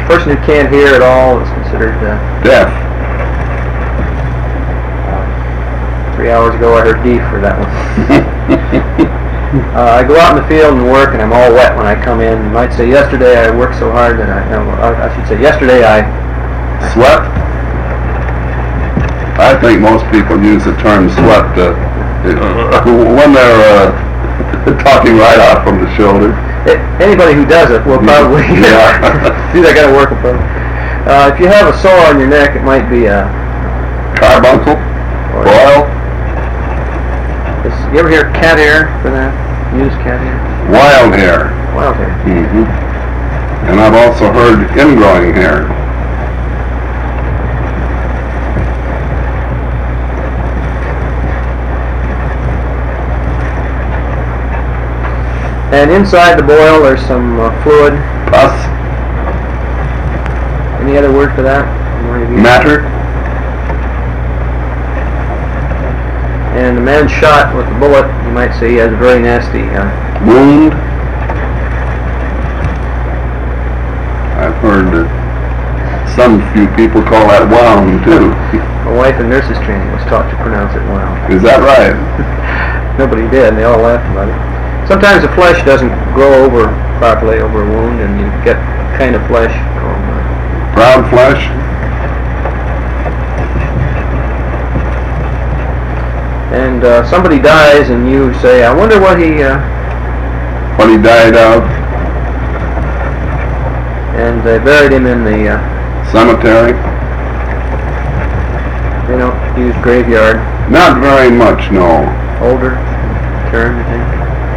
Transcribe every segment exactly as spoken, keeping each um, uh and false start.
person who can't hear at all is considered uh, deaf. Three hours ago I heard D for that one. uh, I go out in the field and work, and I'm all wet when I come in. You might say yesterday I worked so hard that I, no, I should say yesterday I... Sweat? I think most people use the term sweat uh, when they're uh, talking right out from the shoulder. It, anybody who does it will probably yeah. do that kind of work. Uh, if you have a sore on your neck, it might be a... Carbuncle? Boil? You ever hear cat hair for that? Use cat hair? Wild hair. Wild hair. Mm-hmm. And I've also heard ingrowing hair. And inside the boil there's some uh, fluid. Pus. Any other word for that? Matter. And the man shot with the bullet, you might say he has a very nasty uh, wound. I've heard that some few people call that wound too. My wife in nurses training was taught to pronounce it wound. Is that right? Nobody did, and they all laughed about it. Sometimes the flesh doesn't grow over properly over a wound, and you get kind of flesh called uh, brown flesh. And uh, somebody dies, and you say, "I wonder what he uh, what he died of." And they buried him in the uh, cemetery. They don't use graveyard. Not very much, no. Older term, you think?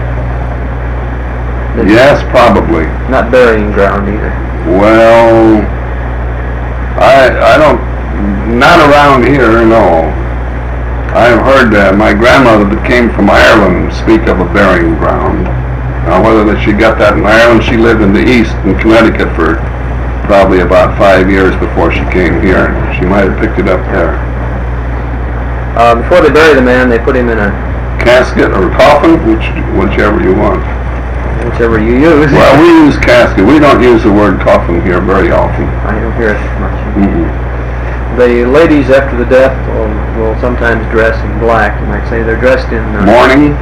There's yes, probably. Not burying ground either. Well, I I don't. Not around here, no. I have heard that my grandmother that came from Ireland speak of a burying ground. Now, whether that she got that in Ireland, she lived in the East, in Connecticut, for probably about five years before she came here. She might have picked it up there. Uh, before they bury the man, they put him in a casket or coffin, which whichever you want. Whichever you use. Well, we use casket. We don't use the word coffin here very often. I don't hear it much. Mm-hmm. The ladies after the death will, will sometimes dress in black. You might say they're dressed in uh, mourning.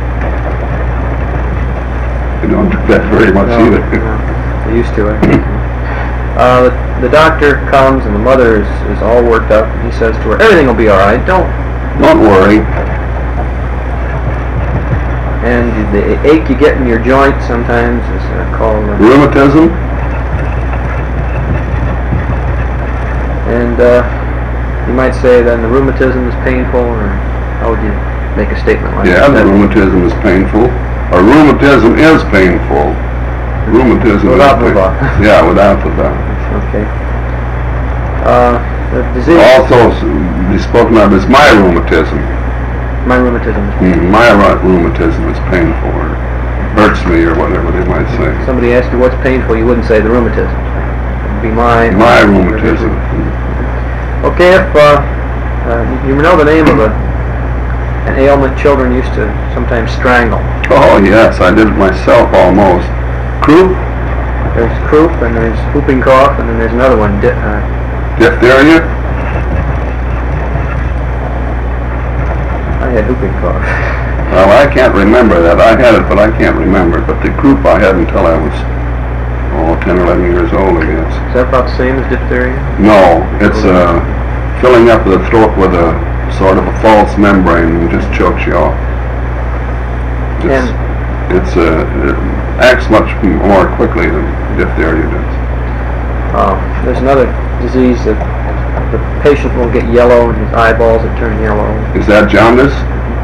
They don't do that very much no, either. No, they used to. I think. uh, the, the doctor comes and the mother is, is all worked up. And he says to her, "Everything will be all right. Don't don't worry." And the ache you get in your joint sometimes is uh, called uh, rheumatism. And uh, you might say then the rheumatism is painful, or how would you make a statement like yeah, that? Yeah, the rheumatism is painful. Or rheumatism is painful. Rheumatism without is the painful. Yeah, without the dot. Okay. Uh, the disease. Also, be spoken of as my rheumatism. My rheumatism is painful. Mm, my rheumatism is painful, or hurts me, or whatever they might say. Somebody asked you what's painful, you wouldn't say the rheumatism. It would be my... My rheumatism. Okay, if uh, uh, you know the name of a, an ailment children used to sometimes strangle. Oh, yes, I did it myself almost. Croup? There's croup, and there's whooping cough, and then there's another one. Di- uh, Diphtheria? I had whooping cough. Well, I can't remember that. I had it, but I can't remember. But the croup I had until I was, oh, ten or eleven years old, I guess. Is that about the same as diphtheria? No, it's uh, filling up the throat with a sort of a false membrane and just chokes you off. It's, and it's uh, it acts much more quickly than diphtheria does. Uh, there's another disease that the patient will get yellow and his eyeballs that turn yellow. Is that jaundice? Mm-hmm.